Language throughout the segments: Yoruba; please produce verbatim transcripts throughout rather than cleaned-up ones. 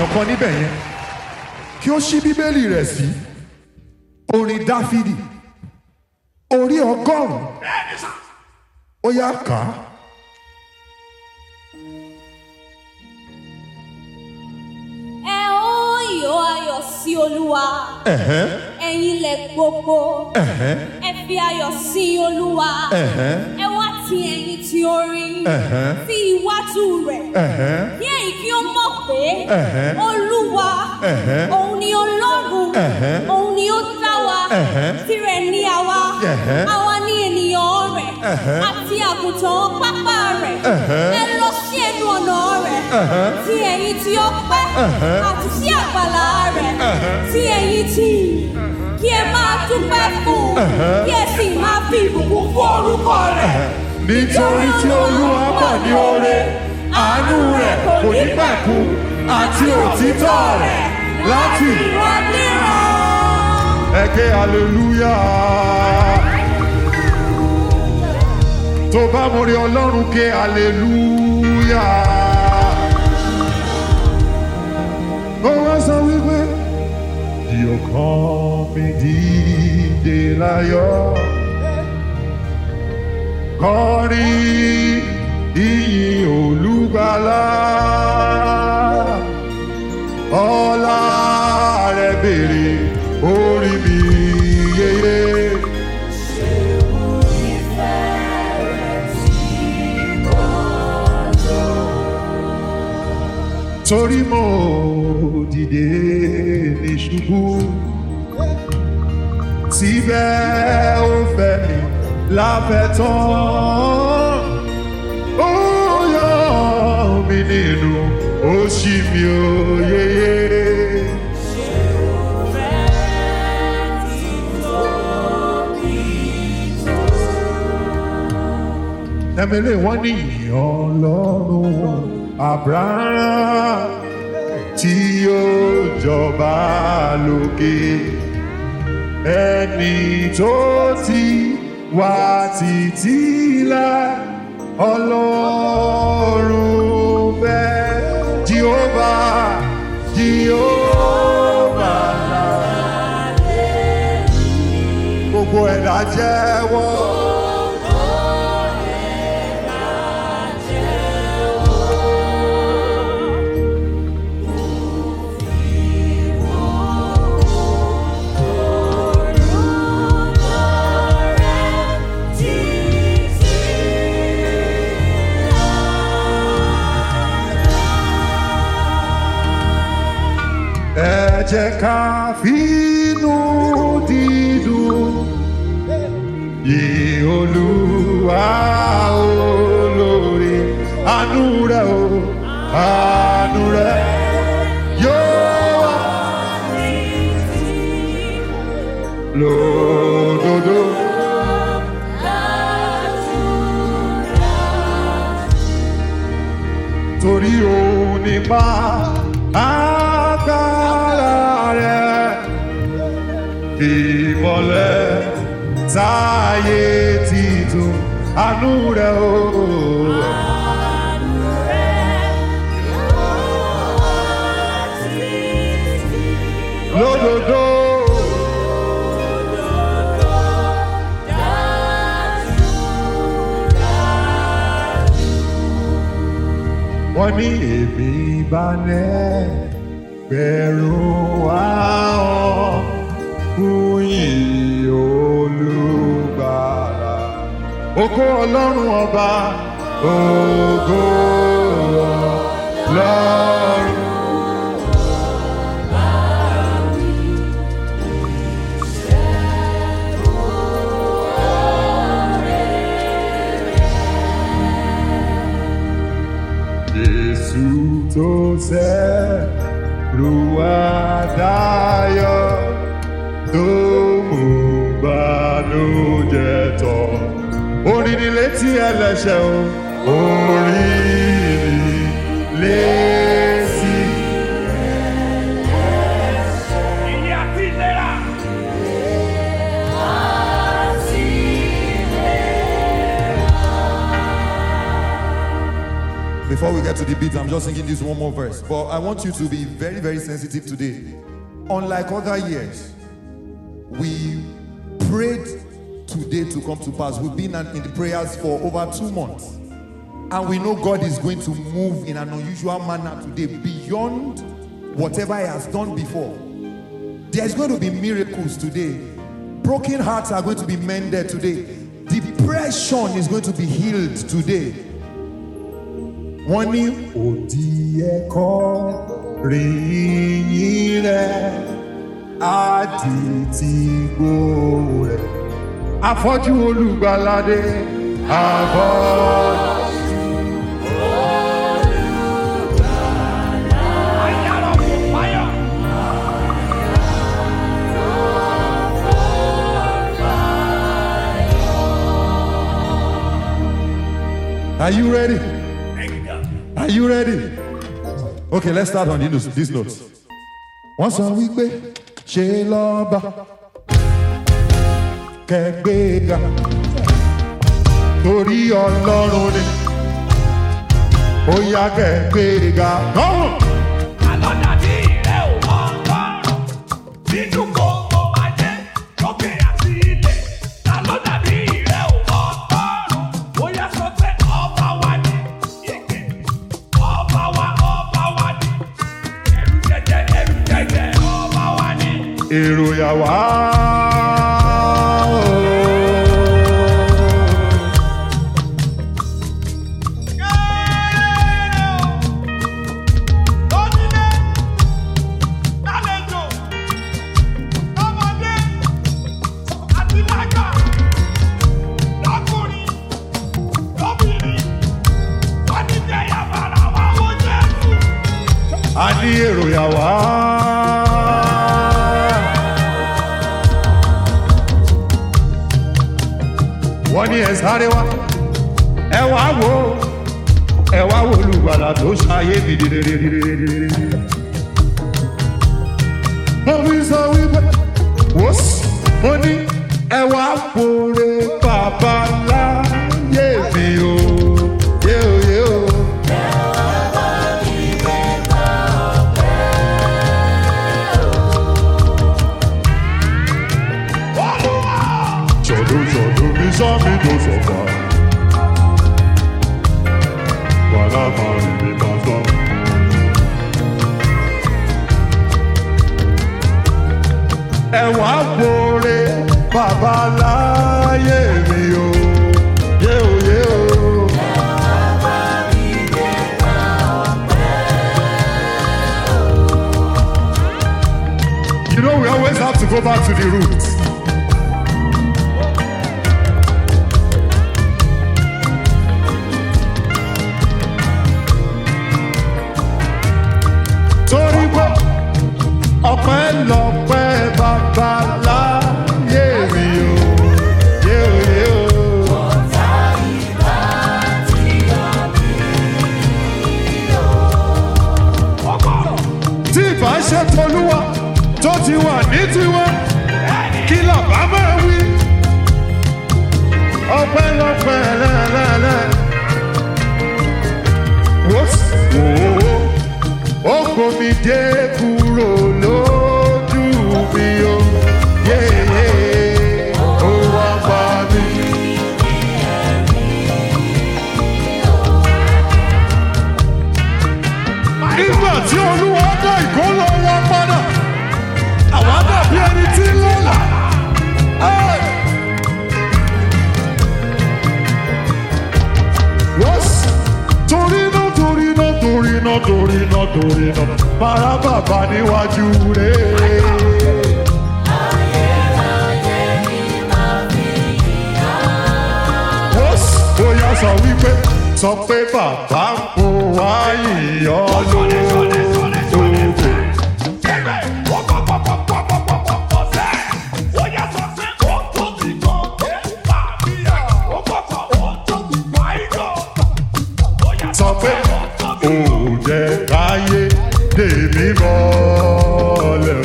ènìyàn kan níbẹ̀ yẹn kí ó ṣí bíbélì rẹ̀ sí orin Dáfídì orí ọgọ́rùn-ún ó yá kà á. Ẹ ó yọ̀ ayọ̀ sí Olúwa. Ẹ̀yin ilẹ̀ gbogbo. Ẹ fi ayọ̀ sí Olúwa. Ẹ wá ti ẹ̀yìn tí orin. Sí iwájú rẹ̀. Kí ẹ̀yin kí ó mọ̀ pé Olúwa òun ni Ọlọ́run. Òun ni ó dá wa. Tirẹ̀ ni àwa. Àwa ni ènìyàn rẹ̀. Àti àgùntàn pápá rẹ̀. Ẹ lọ sí ẹnu ọ̀nà rẹ̀. Ti ẹ̀yin tí ó pẹ́. Àti sí àgbàlá rẹ̀. Ti ẹ̀yin tí kí ẹ máa dúpẹ́ fún. Kí ẹ sì máa fi ìbùkún fún orúkọ rẹ̀. Nítorí tí Olúwa pọ̀ ní oore, àánú rẹ̀ kò ní pẹ̀kun, àti òtítọ́ rẹ̀ láti ìrandíran. Ẹ ké hallelujah. Tó bá mo rí Ọlọ́run ké hallelujah. Ó wá sọ wípé di ọkàn mi dìde láyọ̀. Kọrin ìyìn Olùgbàlà. Ọlá rẹ̀ béèrè orí mi yeye. Ṣé mo ìfẹ́ rẹ̀ sí ọjọ́? Torí mo dìde ní ṣubú. Síbẹ̀ ó fẹ́ mi láfẹ́ tán. Ó yọ mí nínú, ó ṣí mi òye. Ṣé o fẹ́ tí tóbi tó? Ẹ̀mẹ́lẹ̀ wọ́n ní Ọlọ́run Abraham tí yóò jọba lókè. Ẹni tó ti wá títí láé, Ọlọ́run fẹ́ Jehovah, Jehovah. Gbogbo ẹ̀dá jẹ́wọ́. Ẹ jẹ́ ká fínú dídùn yìn Olúwa olóore. Àánú rẹ̀ o, àánú rẹ̀ yóò wà lódodo. Torí òun nípa agbára rẹ̀, ìmọ́lẹ̀ táyé títún. Àánú rẹ̀ o, Àánú rẹ̀ yóò wà títí. lódodo. Wọ́n ní èmi bá lẹ́gbẹ̀rún ahọ́n fún ìyìn Olùgbàlà. Ògo Ọlọ́run ọba, ògo Ọlọ́run. Jésù tó ṣẹ́rù àdáyọ̀, tó mú bànújẹ́ tán. Orin ni létí ẹlẹ́ṣẹ̀ o, orin ni létí ẹlẹ́ṣẹ̀. Ìyè àti ìlera. Àti ìlera. Before we get to the beat, I'm just singing this one more verse. But I want you to be very, very sensitive today. Unlike other years, we prayed today to come to pass. We've been in the prayers for over two months. And we know God is going to move in an unusual manner today beyond whatever He has done before. There's going to be miracles today. Broken hearts are going to be mended today. Depression is going to be healed today. One new Odieko Riyire Aditigbore Afọ́jú Olùgbàlàdé Afọ́jú. Are you ready? Are you ready? Okay, let's start on these, these notes. Wọ́n sọ wípé ṣe lọ́ba kẹgbẹ́ga torí Ọlọ́run ni ó yá kẹgbẹ́ga. Àlọ́dàdí rẹ̀ ò wọ́n kọ́rọ̀ nínú gbogbo ajé lókè àti ilẹ̀. Àlọ́dàdí rẹ̀ ò wọ́n kọ́rọ̀ ó yá sọ pé ọba wa ni ike ọba wa ọba wa ni ẹrù jẹjẹ ẹrù jẹjẹ ọba wa ni. Èrò yà wá. A ní èrò yà wá. Wọ́n ní ẹ sáré wá. Ẹ wá wò ó. Ẹ wá wò Olùgbàlà tó ṣayé mi dìrìrìrìrìrì. Mo fi sọ wípé wò ó sì. Mo ní ẹ wá fòrè bàbá láyé mi o. Yé o yé o. Sami do sofa, wala mari mi maso. Ẹ wá fòrè bàbá láyé mi o, yé o yé o. You know we always have to go back to the roots. Torí pé ọpẹ́ lọ́pẹ́ bàbá láyé mi o, yé o yé o. Ọ̀tá ìbá tí yọ mí o. Tí ìbá ṣe t'Olúwa tó ti wà ní tiwa, kí làbá máa wí? Ọpẹ́ lọ́pẹ́ lẹ́lẹ́lẹ́. Wò ó. Ó kó mi dé kúrò lójú mi o, yéyé, ó wá bá mi. Nígbà tí Olúwa dá ìkólọ wa padà, àwa dàbí ẹni tí ń lọ́lá. Torí náà torí náà torí náà torí náà torí náà para bàbá níwájú rẹ̀. Ayérayé ni màá fi yìn ọ́. Ó yá sọ wípé sọ pé bàbá ń kó wá yìn ọ́ lógo. Sọ pé ó jẹ́ káyé tèmi mọ́lẹ̀.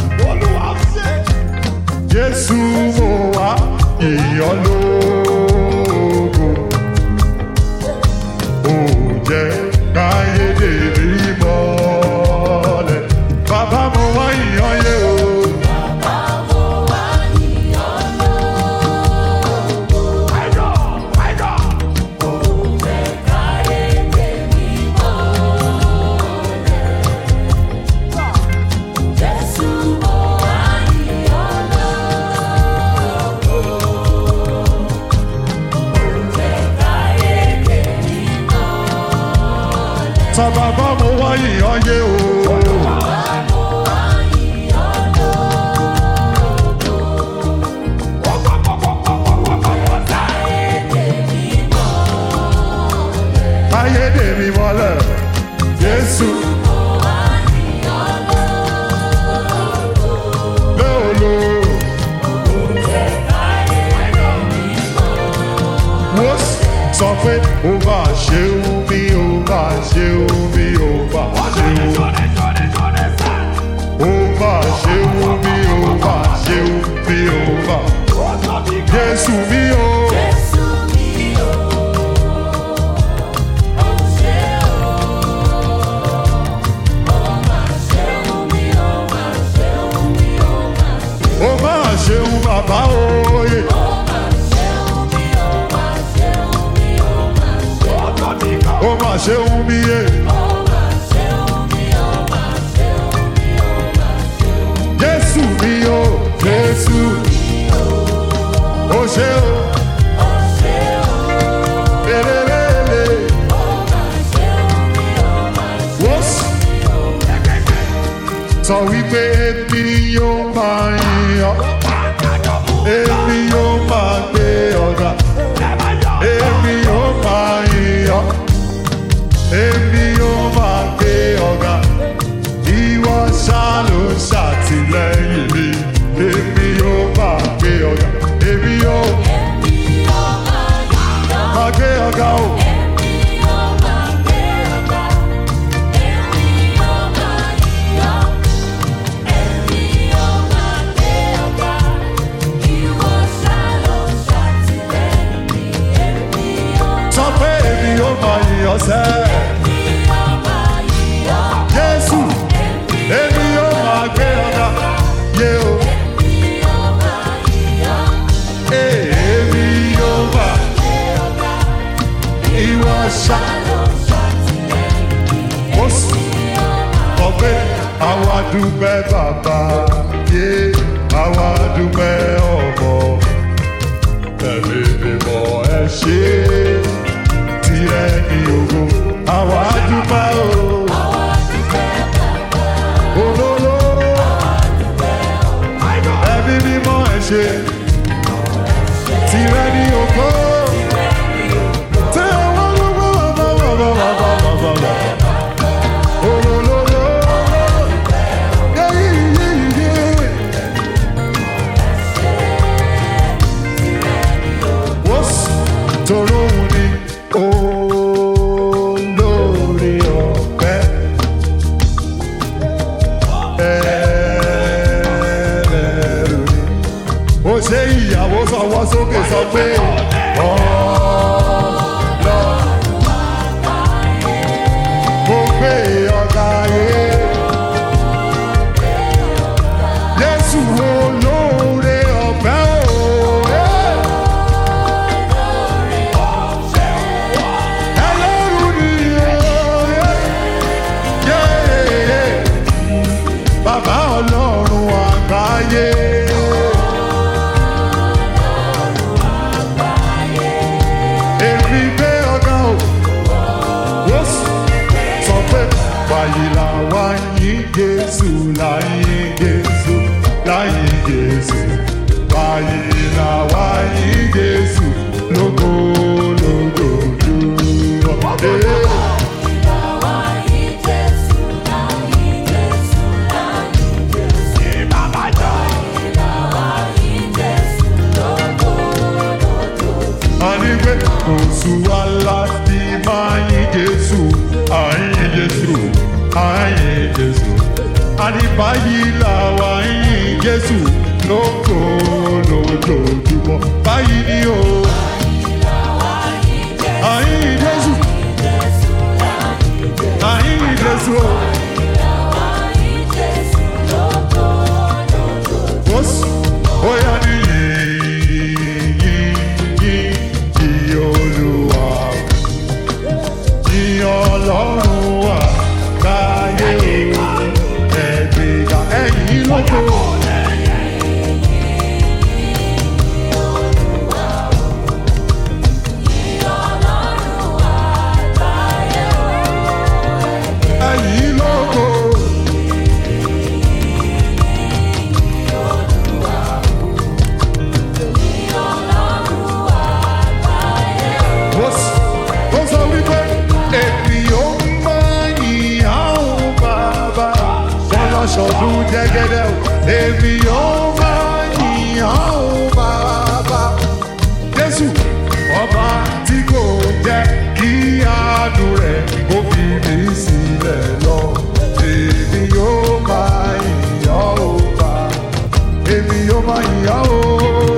Jésù mo wá ìyọ́ lógo. Ó jẹ́ Sọ bàbá mo wá yìnyín yé o. Ayédèmí mọ́lẹ̀ Jésù. Lóòlò. Wọ́n sọ pé ó bá ṣe ó bí ó bá ṣe ó bí ó bá ṣe ó. Ó bá ṣe ó bí ó bá ṣe ó bí ó bá. Jésù mi o. Ó máa ṣeun bàbá òye. Ó máa ṣeun mi yé. Jésù mi o, Jésù. Ó ṣe o. Lelelele. Wọ́s. Sọ wípé èmi yóò máa yìn. Èmi yóò máa gbé ọ̀gá. Èmi yóò máa yìn. Èmi yóò máa gbé ọ̀gá. Ìwọ ṣá ló ṣàtìlẹ́yìn mi. Èmi yóò máa gbé ọ̀gá. Èmi yóò máa gbé ọ̀gá o. Ọ̀sẹ̀. Jésù, èmi yóò máa gbé ọ̀gá. Yé o. Èmi yóò máa. Ìwọ ṣá. Ó sì kọ pé àwa dúpẹ́ bàbá. Yé àwa dúpẹ́ ọmọ. Ẹ̀mí mímọ́ ẹ ṣé. Tirẹ̀ ni ògo, àwa dúpẹ́ o. Olólò, ẹbí mímọ́ ẹ ṣé. Tirẹ̀ ni ògo. Tẹ́ àwọn ológun bàbá bàbá bàbá bàbá bàbá. Olólò, yéyí yéyí yé. Wọ́n sì tọrọ òun ni. Olórí ọ̀fẹ́ ẹlẹ́rù ni. Ó ṣe ìyàwó sọwọ́ sókè sọ pé ọlọ́run mo gbé ọ̀gá ayé. Jésù olóore ọ̀fẹ́ o. Bàbá ọlọ́run àgbáyé. Èmi gbé ọ̀gá o. Wọ́n sọ pé báyìí làwa yìn Jésù láyìn Jésù láyìn Jésù. Báyìí làwa yìn Jésù lógo lójoojúmọ́. Oṣù aláti máa yìn Jésù, àyìn Jésù, àyìn Jésù. Àníbáyìí làwa yìn Jésù lógo lójoojúmọ́. Báyìí ni o. Àyìn Jésù, àyìn Jésù o. Ó yá ni Ọlọ́run wà láyé ẹ̀gbẹ̀gà ẹ̀yìn lóko. What's what's up with that? Èmi yóò máa yìn ọ́ bàbá. Bọ́lá ṣọdún jẹ́gẹ́dẹ́ o. Èmi yóò máa yìn ọ́ bàbá. Jésù ọba tí kò jẹ́ kí àánú rẹ̀ kó fi mí sílẹ̀ lọ. Èmi yóò máa yìn ọ́ bàbá. Èmi yóò máa yìn ọ́ o.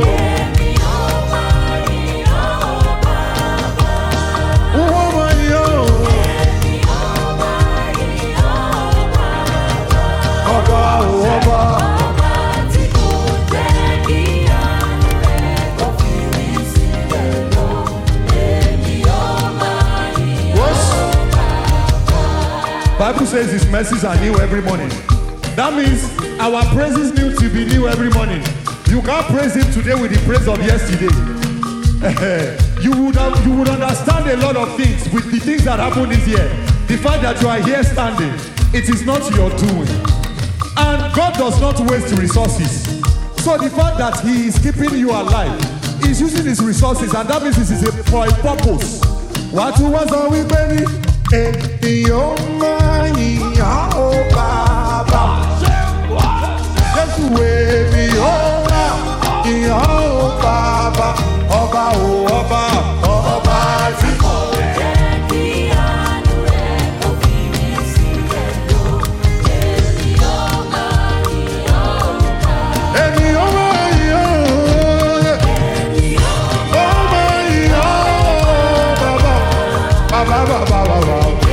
Bible says his mercies are new every morning. That means our praises need to be new every morning. You can't praise him today with the praise of yesterday. you would have, you would understand a lot of things with the things that happened this year. The fact that you are here standing, it is not your doing. And God does not waste resources. So the fact that he is keeping you alive, he's using his resources, and that means this is a, for a purpose. What was on with baby? Èmi yóò máa yìn ọ́ bàbá. Jésù èmi yóò máa yìn ọ́ bàbá. Ọba o ọba ọba tí kò jẹ́ kí àánú rẹ̀ kó fi mí sílẹ̀ lọ. Èmi yóò máa yìn ọ́ bàbá. Èmi yóò máa yìn ọ́. Èmi yóò máa yìn ọ́ bàbá. Bàbá bàbá bàbá.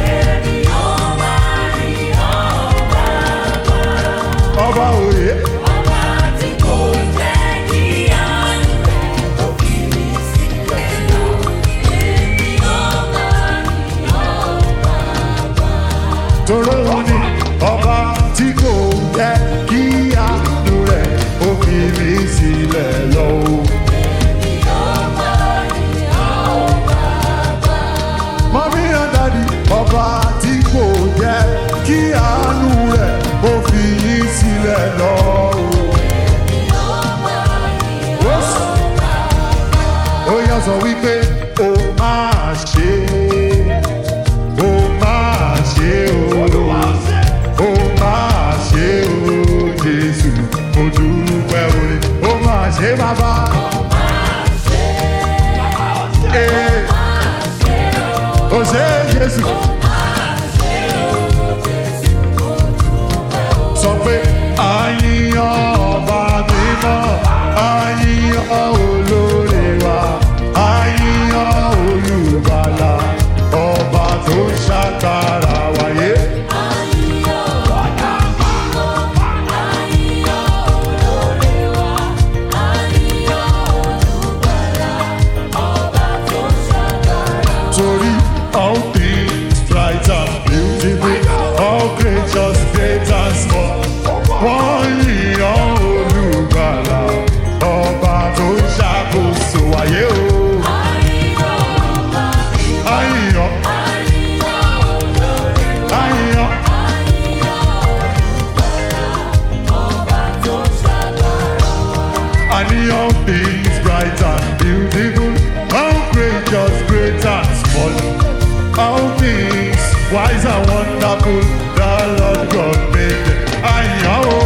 Ọba òye. Ọba tí kò jẹ́ kí àánú rẹ̀ kó fi mí sílẹ̀ lọ. Èmi yóò máa yìn ọ́ bàbá. Tòró òun ni ọba tí kò jẹ́ kí àánú rẹ̀ kó fi mí sílẹ̀ lọ. Èmi yóò máa yìn ọ́ bàbá. Mọ́mí and dádì, ọba tí kò jẹ́ kí àánú rẹ̀ kó fi yín sílẹ̀ lọ. Ó yá sọ wípé ó máa ṣe, ó máa ṣe o, ó máa ṣe o, Jésù, mo dúpẹ́ oore, ó máa ṣe bàbá. Ó ṣe Jésù. Sọ pé àyìnyàn ọba mímọ́, àyìnyàn olóore wa, àyìnyàn olùgbàlà, ọba tó ṣàgbára wáyé. Àyìnyàn ọba mímọ́, àyìnyàn olóore wa, àyìnyàn olùgbàlà, ọba tó ṣàgbára wáyé. Torí all things bright and beautiful, all creatures great and small. Wọ́n yìnyàn olùgbàlà, ọba tó ṣàkóso ayé o. Àyìnyàn ọba mímọ́, àyìnyàn, àyìnyàn olóore wa, àyìnyàn, àyìnyàn olùgbàlà, ọba tó ṣàgbára wáyé. Àyìnyàn things bright and beautiful, all creatures great and small. All things wise and wonderful, the Lord God made them. Àyìnyàn o.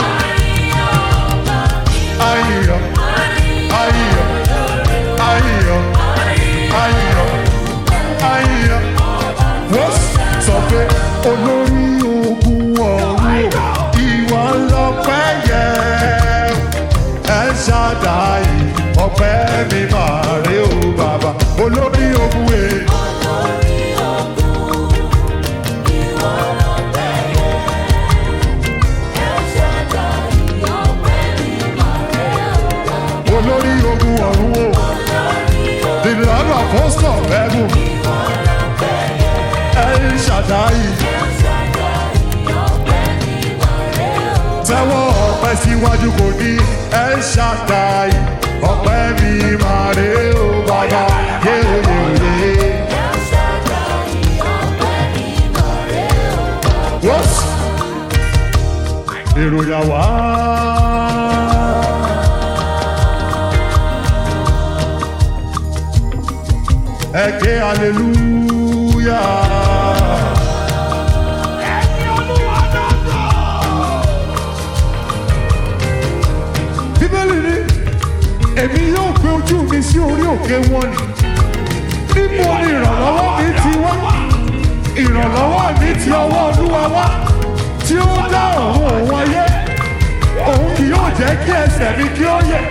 Àyìnyàn, àyìnyàn, àyìnyàn, àyìnyàn, àyìnyàn. Wọ́n sọ pé olórí ogun ọ̀run, ìwọ lọ́pẹ́ yẹ. El Shaddai, ọpẹ́ mi máa rè o bàbá. Olórí ogun e. Olórí ogun ọ̀run o. The Lord of hosts of heaven. El Shaddai. Tẹ́wọ́ ọpẹ́ síwájú kò ní El Shaddai. Ọpẹ́ mi máa rè o bàbá. Yéyéyé. Wọ́s. Èròyà wá. ẹ ké hallelujah. Ẹ̀yin Olúwa lọ́dọ̀. Bíbélì ní èmi yóò gbé ojú mi sí orí òkè wọn ni. Níbo ni ìrànlọ́wọ́ mi ti wá? Ìrànlọ́wọ́ mi ti ọwọ́ Olúwa wá. Tí ó dá ọ̀run òun ayé. Òun kì yóò jẹ́ kí ẹsẹ̀ mi kí ó yẹ̀.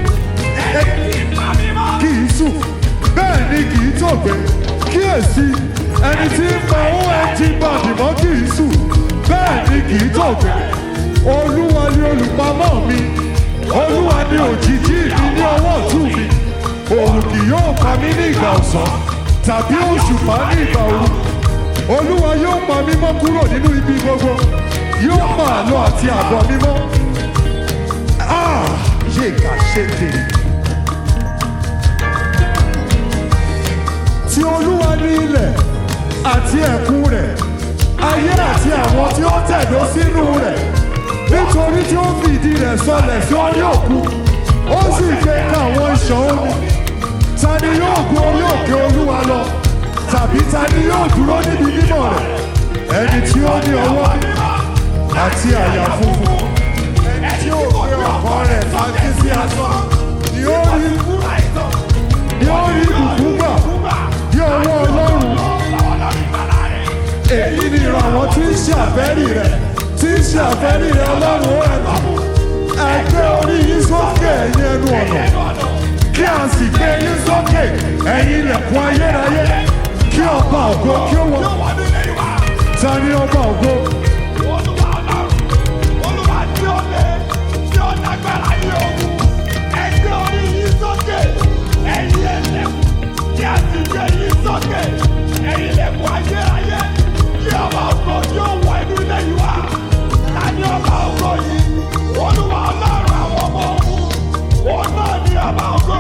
Kì í sùn, bẹ́ẹ̀ ni kì í tòògbé. Kíyèsí, ẹni tí ń pa owó ẹtí bàbí mọ́ kì í sùn, bẹ́ẹ̀ ni kì í tòògbé. Olúwa ni olùpamọ́ mi. Olúwa ni òjìji mi ní ọwọ́ ọ̀tún mi. Òòrùn kì yóò pa mí ní ìgbà ọ̀sán, tàbí òṣùpá ní ìgbà òru. Olúwa yóò pa mí mọ́ kúrò nínú ibi gbogbo. Yóò pa àlọ àti àbọ̀ mi mọ́. Ah! Yé ká ṣe dè. Tí Olúwa ní ilẹ̀ àti ẹ̀kún rẹ̀, ayé àti àwọn tí ó tẹ̀dó sínú rẹ̀. Nítorí tí ó fi ìdí rẹ̀ sọlẹ̀ sí orí òkun, ó sì gbé ká àwọn ìṣàn omi. Ta ni yóò gun orí òkè Olúwa lọ? Tàbí ta ni yóò dúró níbi mímọ́ rẹ̀? Ẹni tí ó ní ọwọ́ àti àyà funfun, ẹni tí ó gbé ọkàn rẹ̀ sáájú sí asán, ni ó rí ni ó rí ìbùkún gbà ní ọwọ́ Ọlọ́run. Èyí ni ìran àwọn tí ń ṣe àfẹ́rí rẹ̀, tí ń ṣe àfẹ́rí rẹ̀ Ọlọ́run ó rẹ̀ lọ́mú. Ẹ gbé orí yín sókè ẹ̀yin ẹnu ọ̀nà, kí a sì gbé yín sókè ẹ̀yin ilẹ̀kùn ayérayé, kí ọba ògo kí ó wọ. Ta ni ọba ògo? Olúwa Ọlọ́run, Olúwa tí ó lé, tí ó lágbára ní ogun. Ẹ gbé orí yín sókè, ẹ̀yin ẹlẹ́kùn, kí a sì gbé yín sókè ẹ̀yin ilẹ̀kùn ayérayé, kí ọba ògo tí ó wọ inú ilé yìí wá. Ta ni ọba ògo yìí? Olúwa Ọlọ́run àwọn ọmọ ogun, òun náà ni ọba ògo.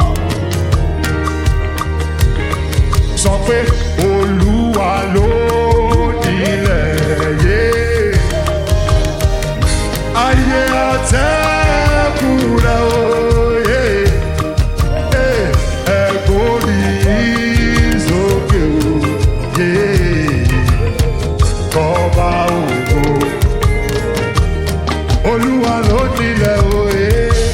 Sọ pé Olúwa ló nílẹ̀ yé. Ayé àtẹ̀kùn rẹ̀ òye. Ẹ̀gbọ́n mi sókè òye. Ọba ògo. Olúwa ló nílẹ̀ òye.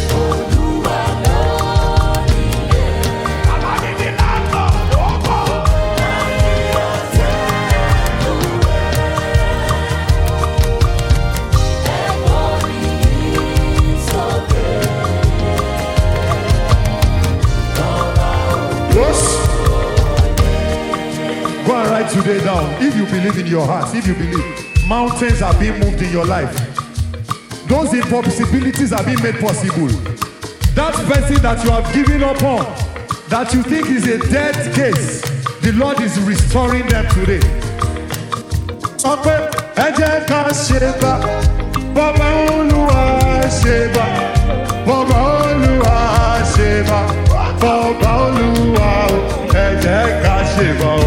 Go and write today down. If you believe in your heart, if you believe, mountains are being moved in your life. Those impossibilities are being made possible. That person that you have given up on, that you think is a dead case, the Lord is restoring them today. Sọ pé ẹ jẹ́ ká ṣe bá, bọ́bá Olúwa ṣe bá, bọ́bá Olúwa ṣe bá, bọ́bá Olúwa o, ẹ jẹ́ ká ṣe bá o.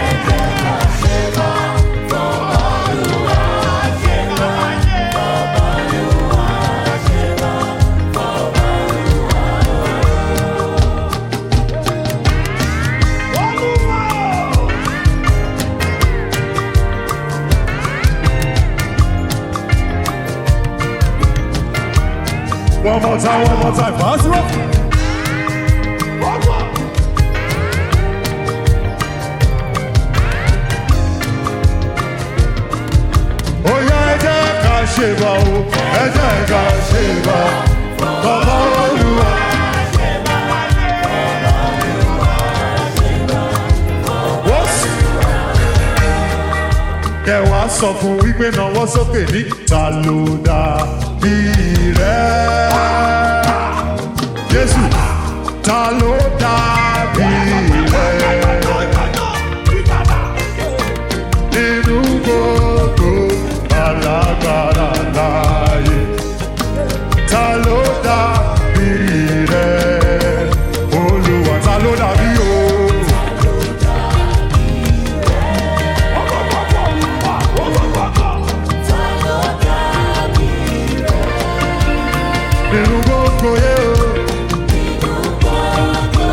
One more time, one more time. Pass it up. Oh yeah, ẹ jẹ́ ká ṣe bá o, ẹ jẹ́ ká ṣe bá bàbá Olúwa. Kẹ wá sọ fún wípé náwó sókè ní ta ló dá bí rẹ̀? Jésù, ta ló dá bí rẹ̀? Nínú gbogbo alágbára láyé, ta ló dá bí rẹ̀? Olúwa, ta ló dá bí o? Nínú gbogbo yẹ o.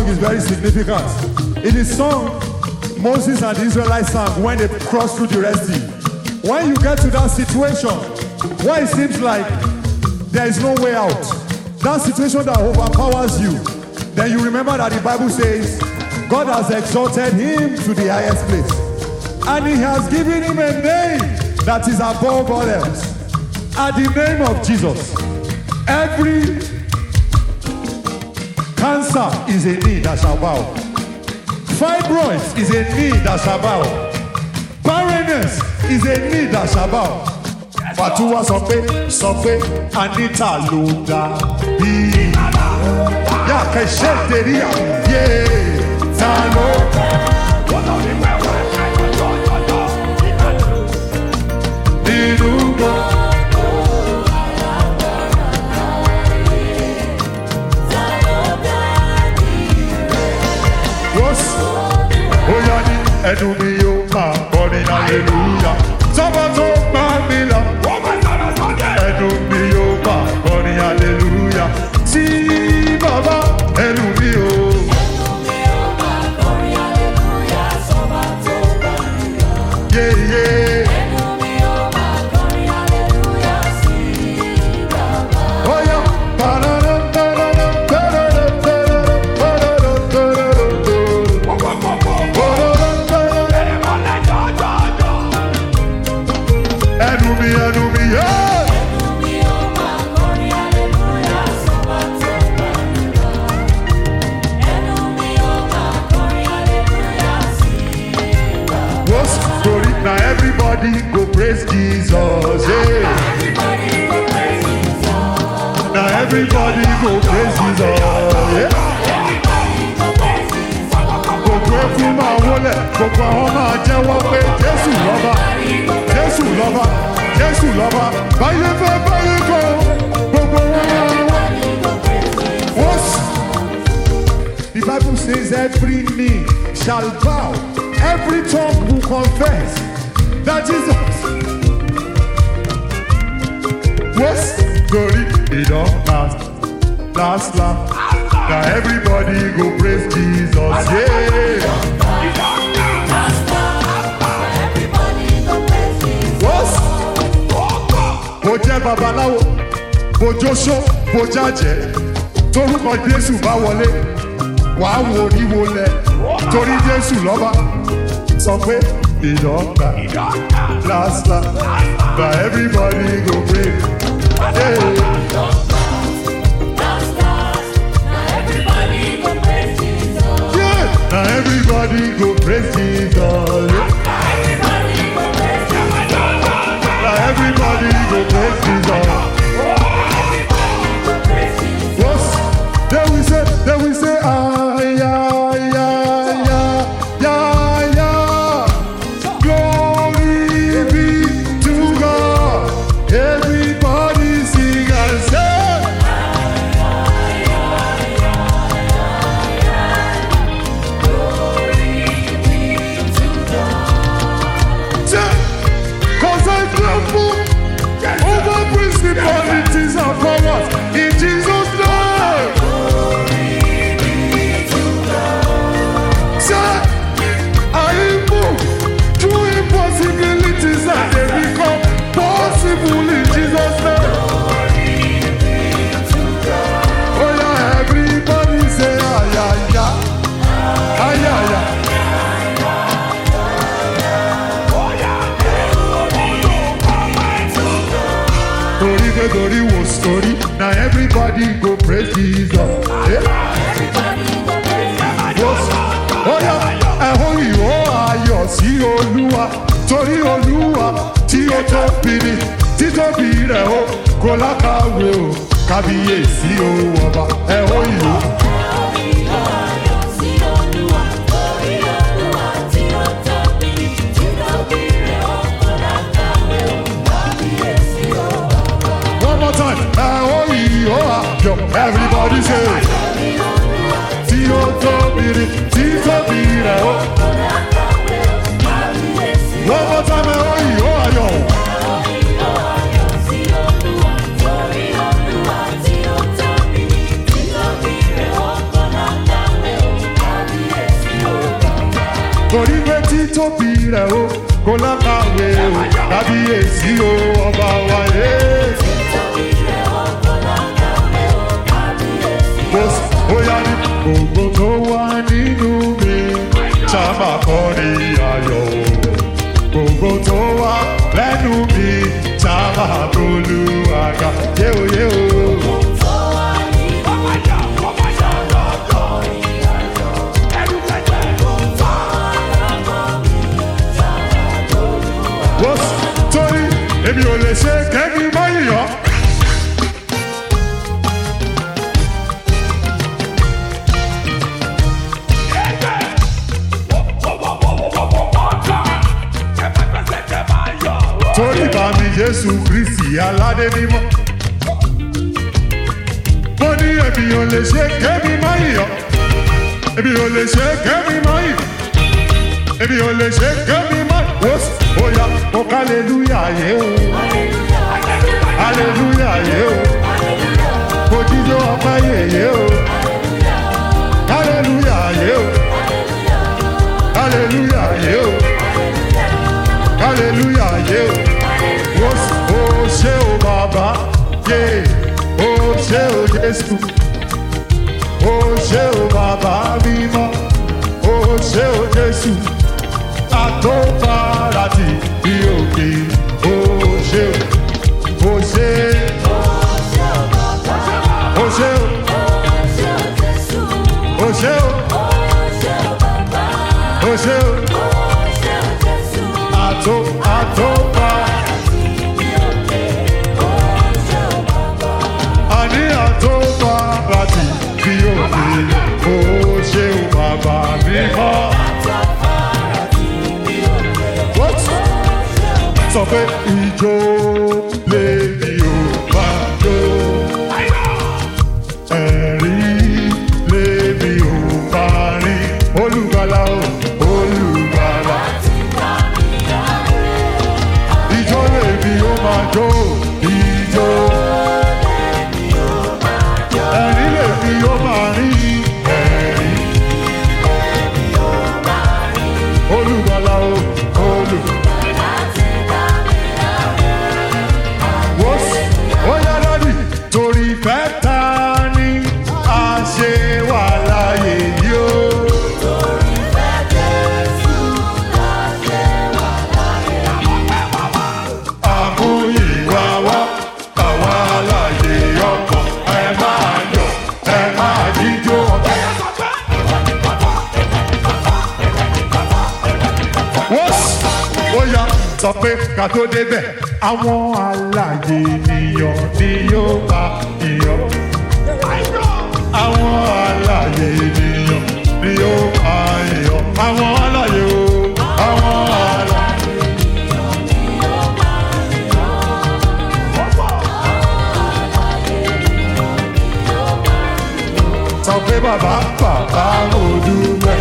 song is very significant. It is sung Moses and the Israelites sang when they crossed through the Red Sea. When you get to that situation where it seems like there is no way out, that situation that overpowers you, then you remember that the Bible says God has exalted him to the highest place. And he has given him a name that is above all else. At the name of Jesus, every cancer is a knee that shall bow. Fibroids is a knee that shall bow. Barrenness is a knee that shall bow. Fatuwa sọ pé sọ pé Anita ló dá bí. Yà kẹ́sẹ̀ tẹ̀lé à yé ta ló dá. Nínú gbọ́. Oya ni ẹnu mi yóò máa kọrin hallelujah. Sọ́mọ tó pa mí lọ. Ẹnu mi yóò máa kọrin hallelujah. Sí bàbá ẹnu mi o. Ẹnu mi yóò máa kọrin hallelujah. Sọ́mọ tó pa mí lọ. Yéyé. Ẹnu mi yóò máa kọrin hallelujah. Sí bàbá. Oya. Now everybody go praise Jesus, yeah. Now everybody go praise Jesus, yeah. Gbogbo ẹkún máa wọlé, gbogbo àwọn máa jẹ́wọ́ pé Jésù lọ́ba, Jésù lọ́ba, Jésù lọ́ba. Báyé fẹ́ báyé kọ́, gbogbo wọn máa wọ́n. The Bible says every knee shall bow, every tongue will confess that Jesus was glory. It don't last, last, last. Now everybody go praise Jesus, yeah. What? Bojẹ́ babaláwo, bojóṣó, bojájẹ́, torúkọ Jésù bá wọlé, wàá wo oríwo lẹ̀, torí Jésù lọ́ba, sọ pé. It don't last, last, but everybody go pray. Yeah. Yeah. Now everybody go praise Jesus. Yeah. Now everybody go praise Jesus. Yes. Then we say, then we say, ah, yeah, yeah, yeah, yeah, yeah. Glory be to God. Everybody sing and say. Glory be to God. Cause I tremble over principalities and powers in Jesus' name. Glory be to God. Say, I move through impossibilities and they become possible in Jesus' name. Glory be to God. Oh yeah, everybody say, ah yeah, yeah. Ah yeah, yeah. Story, the story was story. Now everybody go praise Jesus. Yeah. Yes. Oh yeah, ẹ̀hún ìhó ayọ̀ sí Olúwa, torí Olúwa tí ó tóbi ni, títóbi rẹ̀ ó kò lákàwé o, kábíyèsí o ọba, ẹ̀hún ìhó. One more time, ẹ̀hún ìhó ayọ̀, everybody say. Tí ó tóbi ni, títóbi rẹ̀ ó. One more time, ẹ̀hún ìhó ayọ̀. rẹ̀ o kò lákàwé o kábíyèsí o ọba wa yé. Bóyá ní gbogbo tó wà nínú mi sábà kọ́ ní ayọ̀ o. Gbogbo tó wà lẹ́nu mi sábà bolú àga yé o yé o. Torí èmi ò lè ṣe kẹ́mi mọ́ yíyọ́. Torí bá mi Jésù Kristi aládé mímọ́. Mo ní èmi ò lè ṣe kẹ́mi mọ́ yíyọ́. Èmi ò lè ṣe kẹ́mi mọ́ yíyọ́. Èmi ò lè ṣe kẹ́mi mọ́ yíyọ́. Oya, o hallelujah yé o. Hallelujah yé o. Mo jíjó ọpẹ́ yèyé o. Hallelujah yé o. Hallelujah yé o. Hallelujah yé o. O ṣé o bàbá yé. O ṣé o Jésù. O ṣé o bàbá mímọ́. O ṣé o Jésù. Àtọ́farati bí òkè. O ṣé o. O ṣé. O ṣé o. O ṣé o. O ṣé o. Àtọ́ àtọ́farati bí òkè. Àní àtọ́farati bí òkè. O ṣé o bàbá mímọ́. Sọ pé ìjó lèmi ò bá jó. Ẹ̀rí lèmi ò bá rí. Olùgbàlà o, olùgbàlà. Ìjó lèmi ò máa jó. Ìjó lèmi ò máa jó. Ẹ̀rí lèmi ò máa rí. Ẹ̀rí lèmi ò máa rí. Olùgbàlà o, olùgbàlà. Torí fẹ́ ta ni a ṣe wà láyé yìí o. Torí fẹ́ Jésù la ṣe wà láyé yìí. Àmúyìwá wá àwa láyé ọkọ̀ ẹ máa yọ̀ ẹ máa jíjó ọ̀kẹ́. Ó yá sọ pé ká tó débẹ̀ àwọn alààyè ènìyàn ni yóò bá iyọ̀. Àwọn alààyè ènìyàn ni yóò bá iyọ̀. Àwọn alààyè o. Àwọn alààyè ènìyàn ni yóò bá iyọ̀. Sọ pé bàbá bàbá mo dúpẹ́.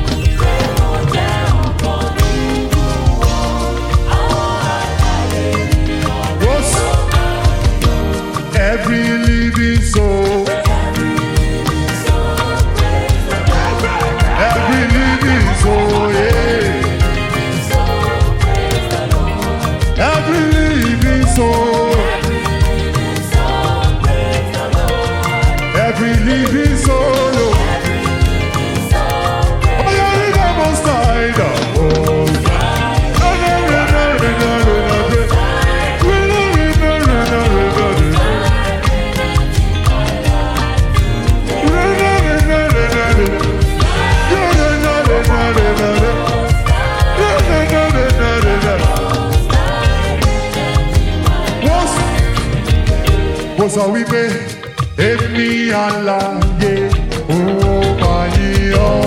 Every living soul, every living soul, yeah. Every living soul, every living soul, oh yeah, the most high, oh. Mo sọ wípé èmi alààyè ó máa yíyọ́.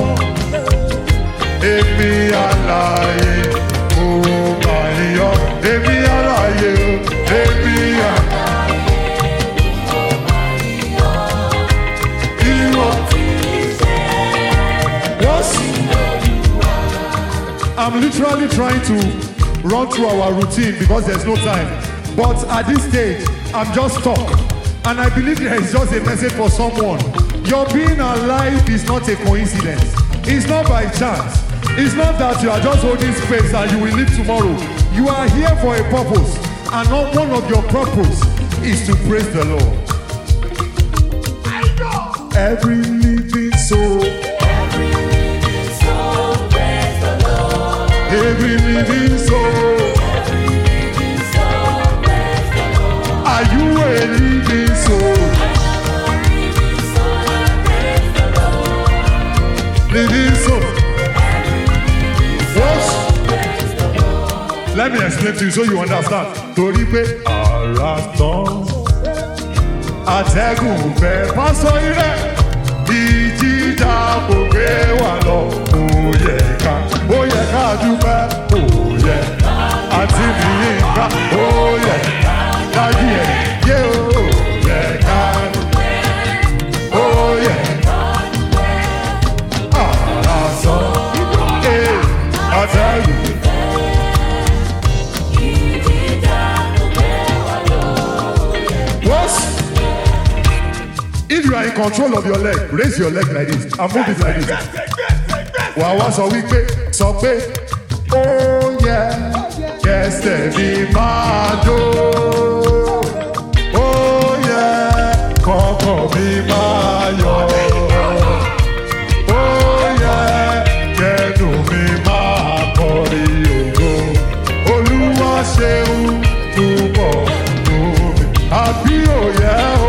Èmi alààyè ó máa yíyọ́. Èmi alààyè ó. Èmi alààyè ó máa yíyọ́. Ìwọ tí ṣe wọ́n sì lóyún. I'm literally trying to run through our routine because there's no time. But at this stage, I'm just stuck. And I believe there is just a message for someone. Your being alive is not a coincidence. It's not by chance. It's not that you are just holding space and you will leave tomorrow. You are here for a purpose, and not one of your purpose is to praise the Lord. I know. Every living soul, Every living soul, praise the Lord. every living soul. Every living soul, praise the Lord. Are you a living soul? Living soul, praise the Lord. Living soul. What? Praise the Lord. Let me explain to you so you understand. Torí pé ara tán, àtẹ̀gùn fẹ́ pásọ irẹ́, ìjìjà kò gbé wà lọ. Ó yẹ ká, ó yẹ ká dúpẹ́, ó yẹ àti nìyíká, ó yẹ dájú ẹ̀ yé ó yẹ ká dúpẹ́, ó yẹ ara tán, ẹ̀ àtẹ̀gùn. If you are in control of your leg, raise your leg like this and move it like this. Wàá wá sọ wípé sọ pé ó yẹ kẹsẹ̀ mi máa jó. Ó yẹ kọ̀ọ̀kan mi máa yọ̀. Ó yẹ kẹnu mi máa kọrin ògo. Olúwa ṣeun túbọ̀ lómi. Àbí òye o.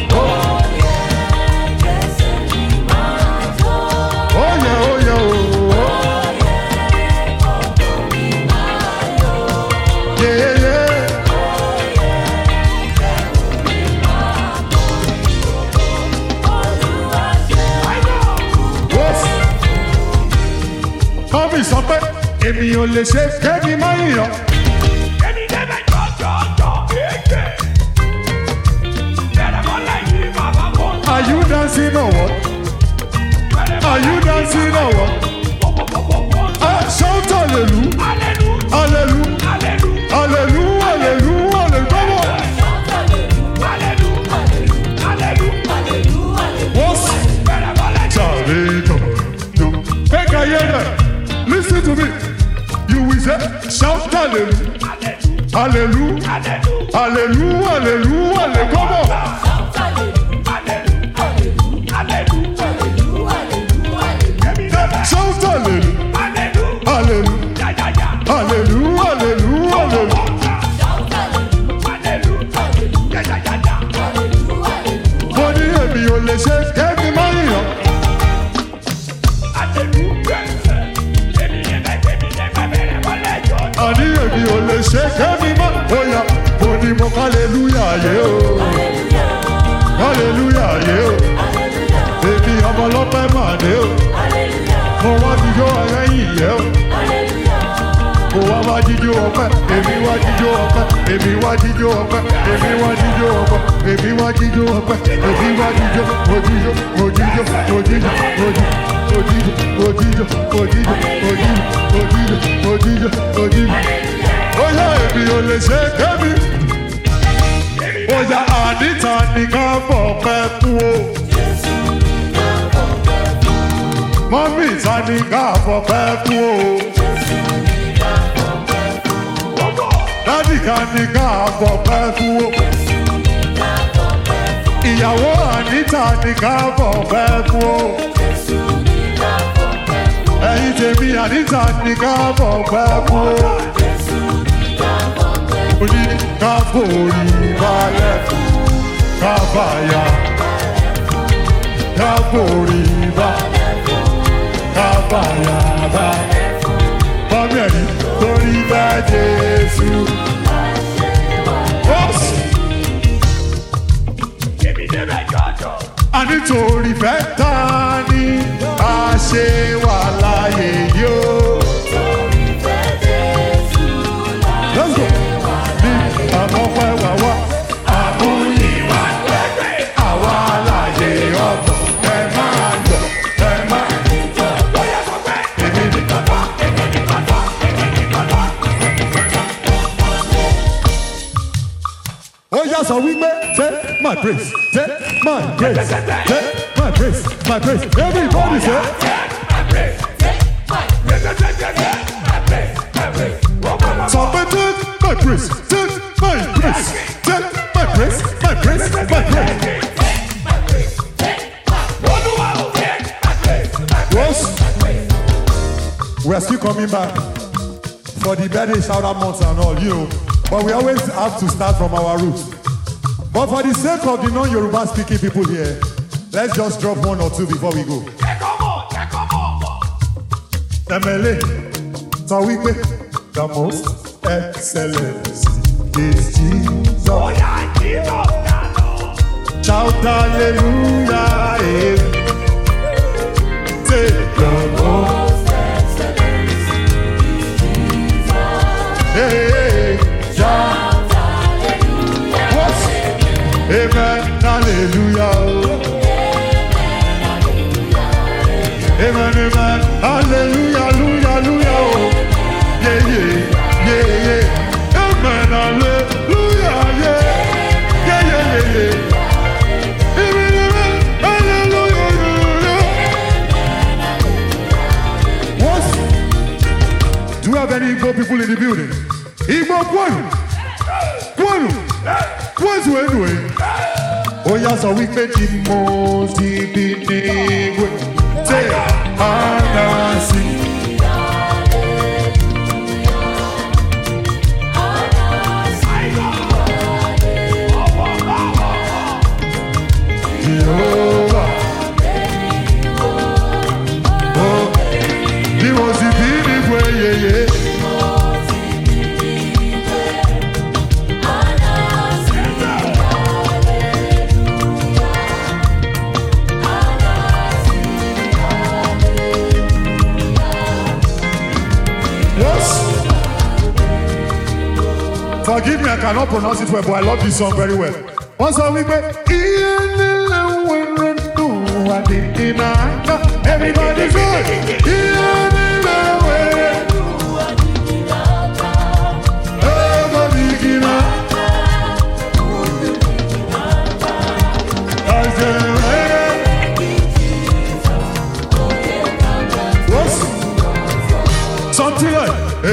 Sọ pé èmi ò lè ṣe kẹ́mi má yàn. Èmi débẹ̀ jọjọjọ èké. Bẹ̀rẹ̀ mọ́lẹ̀ yìí bàbá bọ̀. Are you dancing or what? Are you dancing or what? Ah, shout hallelujah. Hallelujah. Hallelujah. Hallelujah. Hallelujah. Hallelujah. Hallelujah. Hallelujah. Hallelujah. What's Bẹ̀rẹ̀ mọ́lẹ̀ yìí. Charito? Make I hear that. Listen to me. You will say, shout hallelujah. Hallelujah. Hallelujah. Hallelujah. Hallelujah. Hallelujah. Come on. Shout hallelujah. Hallelujah. Hallelujah. Hallelujah. Hallelujah. Mo ní èmi ò lè ṣe kẹ́mi má yàn. Àní èmi ò lè ṣe kẹ́mi má bóyá. Mo ní mo hallelujah yé o. Hallelujah yé o. Èmi ọmọ ọlọ́pẹ́ mà dé o. Mo wá jíjó ẹlẹ́yìn yẹ o. Mo wá wá jíjó ọpẹ́. Èmi wá jíjó ọpẹ́. Èmi wá jíjó ọpẹ́. Èmi wá jíjó ọpẹ́. Èmi wá jíjó ọpẹ́. Èmi wá jíjó. Mo jíjó. Mo jíjó. Mo jíjó. Mo jíjó. Mo jíjó. Mo jíjó. Mo jíjó. Mo jíjó. Mo jíjó. Mo jíjó. Mo jíjó. Bóyá èmi ò lè ṣe kẹ́mi. Bóyá àdìta ni ká bọ̀ pẹ́ kú o. Mọ́mí ta ni ká bọ̀ pẹ́ kú o. Dádì ká ní ká bọ̀ pẹ́ kú o. Ìyàwó àníta ní ká bọ̀ pẹ́ kú o. Ẹ̀yin tèmi àníta ní ká bọ̀ pẹ́ kú o. Mo ní ká forí balẹ̀ ká bàyà. Ká forí balẹ̀ ká bàyà bá. Mọ́mí ẹ̀rí torí bá Jésù. A nítorí fẹ́ ta ni a ṣe wà láyé yóò. Let's go. Ní àmọ́ pẹ́ wà wá. Àmúyíwá lẹ́gbẹ̀ẹ́ àwa láyé ọ̀pọ̀. Ẹ máa lọ, ẹ máa lọ. Èmi ní bàbá, èmi ní bàbá, èmi ní bàbá. Ó yá sọ wípé take my praise, take my praise, take my praise, my praise. Everybody say. Take my praise, take my praise. Somebody take my praise, take my praise, take my praise, my praise, my praise. Yes. We are still coming back for the birthday shout out months and all, you know. But we always have to start from our roots. But for the sake of the non-Yoruba speaking people here, let's just drop one or two before we go. M L A, so we pay the most excellent is Jesus. Oh yeah, Jesus. Shout hallelujah, eh. Say the most excellent is Jesus. Hey, shout hallelujah. What? Amen, hallelujah. Amen, amen, hallelujah, hallelujah, hallelujah. Yeah, yeah, yeah, yeah. Amen, hallelujah, yeah. Yeah, yeah, yeah, yeah. Amen, amen, hallelujah, hallelujah. What? Do you have any Igbo people in the building? Igbo Kwanu? Kwanu? What's way doing? Oh, yes, so we make the most deep. Say, Anasi. Jehovah. Oh, he was the big way, yeah, yeah. Forgive me, I cannot pronounce it well, but I love this song very well. Once a week, everybody go. Something like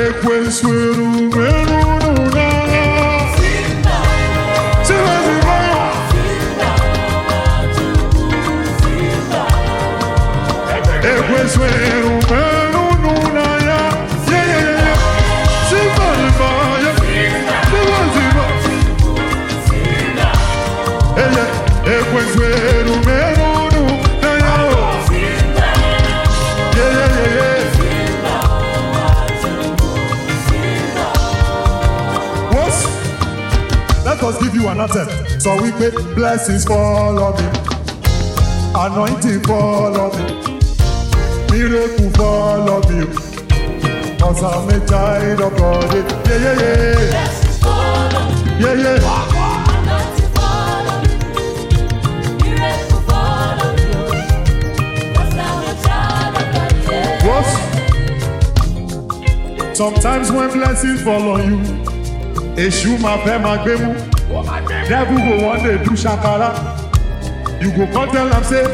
let us give you an attempt. So we pray blessings fall on me, anointing fall on me, miracle fall on me. Cause I'm a child of God. Yeah, yeah, yeah. Blessings fall on me. Yeah, yeah. Anointing fall on me. Miracle fall on me. Cause I'm a child of God. What? Sometimes when blessings fall on you, Eshu ma pe ma gbe mu. Devil go one day do shakara. You go come tell am say,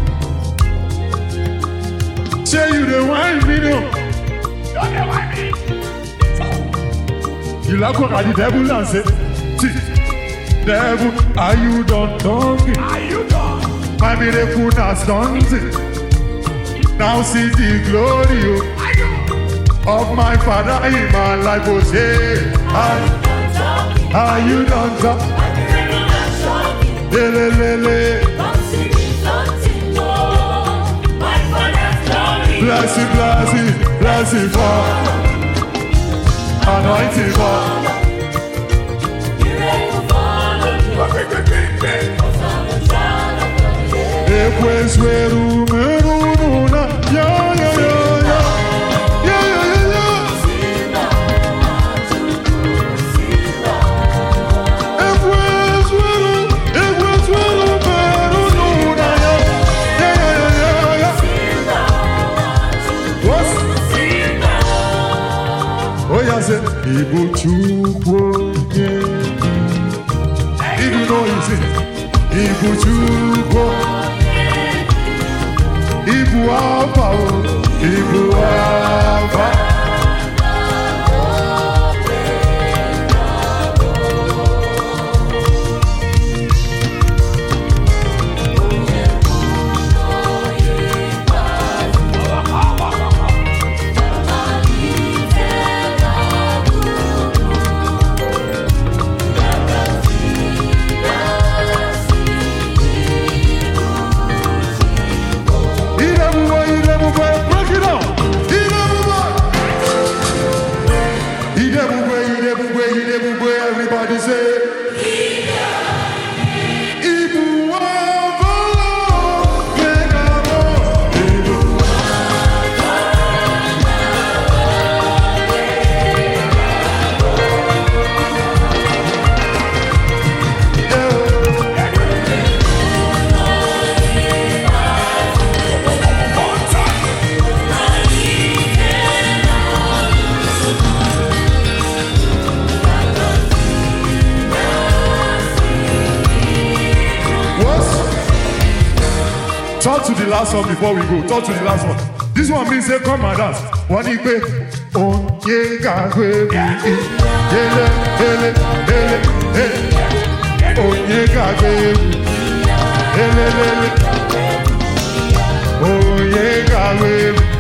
say you the wine video. You like what the devil and say, see, devil, are you done talking? Are you done? My miracle has done it. Now see the glory of my Father in my life. Oh, say, are you done talking? Le, le, le. Blessing, blessing, blessing for anointing for. Después verumena, ya, ya, ya, ya, ya, ya, ya, ya. Después veru, después verumena, ya, ya, ya, ya, ya. What? Oh, yeah, say, Ibu Chukwu, yeah. If you know you sing, Ibu Chukwu, Ibu Alpha, Ibu Alpha. Talk to the last one before we go. Talk to the last one. This one means say come and dance. One igbe. Onye gagwe mi. Ele, ele, ele, ele. Onye gagwe mi. Ele, ele. Onye gagwe mi.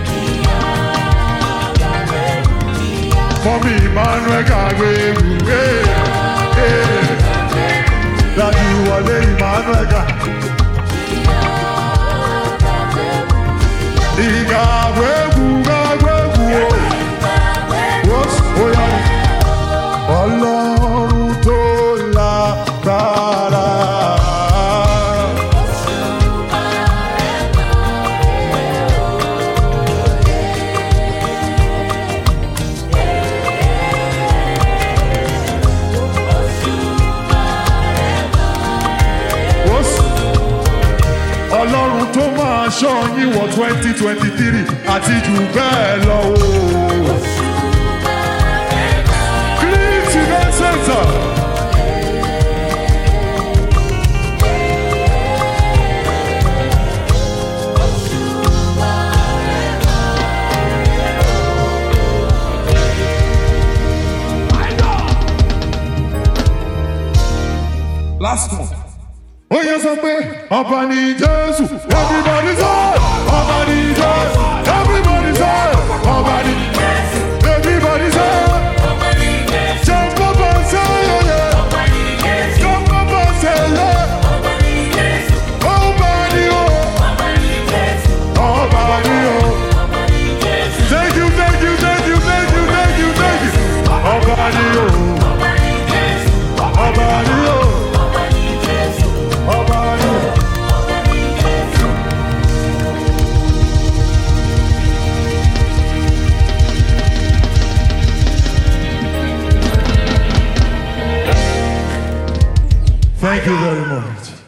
Mommy Emmanuel gagwe mi. Daddy Wale Emmanuel gagwe mi. Igagwewu, gagwewu, what's oya? Ọlọ́run tó lágbára. Ọlọ́run tó máa ṣọ́ yín wọ twenty twenty three àti jù bẹ́ẹ̀ lọ o. Clint Event Center. Last one. Ó yẹ sọ pé ọba ni Jésù, everybody say ọba ni Jésù, everybody say ọba ni Jésù, everybody say ọba ni Jésù, jẹ́ bàbá sẹ́yẹ, jẹ́ bàbá sẹ́yẹ, ọba ni Jésù, ọba ni o, ọba ni Jésù, ọba ni o. Thank you, thank you, thank you, thank you, thank you, thank you. Ọba ni o, ọba ni Jésù, ọba ni o. Thank you very much.